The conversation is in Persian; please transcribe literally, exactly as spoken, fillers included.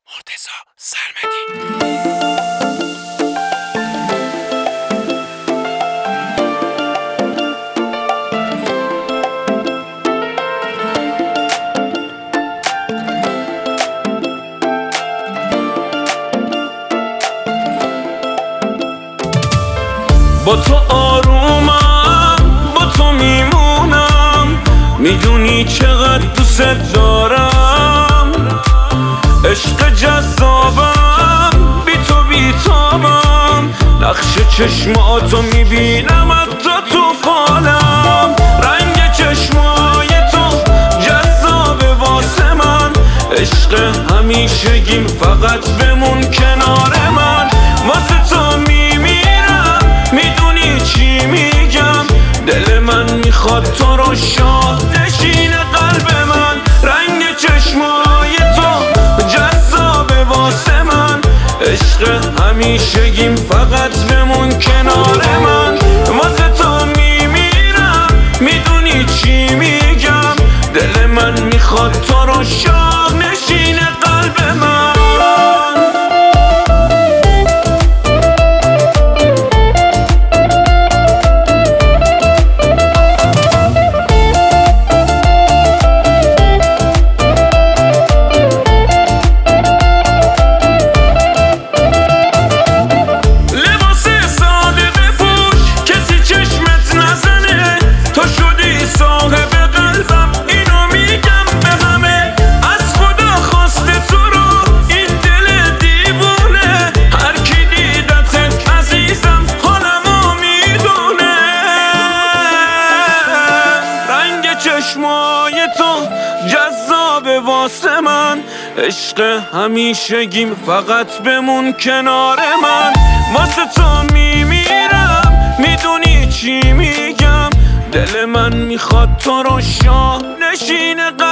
مرتضی سرمدی. با تو آرومم، با تو میمونم، میدونی چقدر دوست دارم. عشق جذابم، بی تو بیتابم، نقش چشماتو میبینم حتی تو فالم. رنگ چشمای تو جذابه واسه من، عشق همیشگیم فقط بمون کنار من. واسه تو میمیرم، میدونی چی میگم، دل من میخواد تو رو شاه نشین قلب من. رنگ چشمای تو جذابه واسه من، عشق همیشگیم فقط بمون کنار من. واسه تو میمیرم، میدونی چی میگم، دل من میخواد تو رو شاه نشین قلب من. چشمای تو جذابه واسه من، عشق همیشگیم فقط بمون کنار من. واسه تو میمیرم، میدونی چی میگم، دل من میخواد تو رو شاه نشین قلب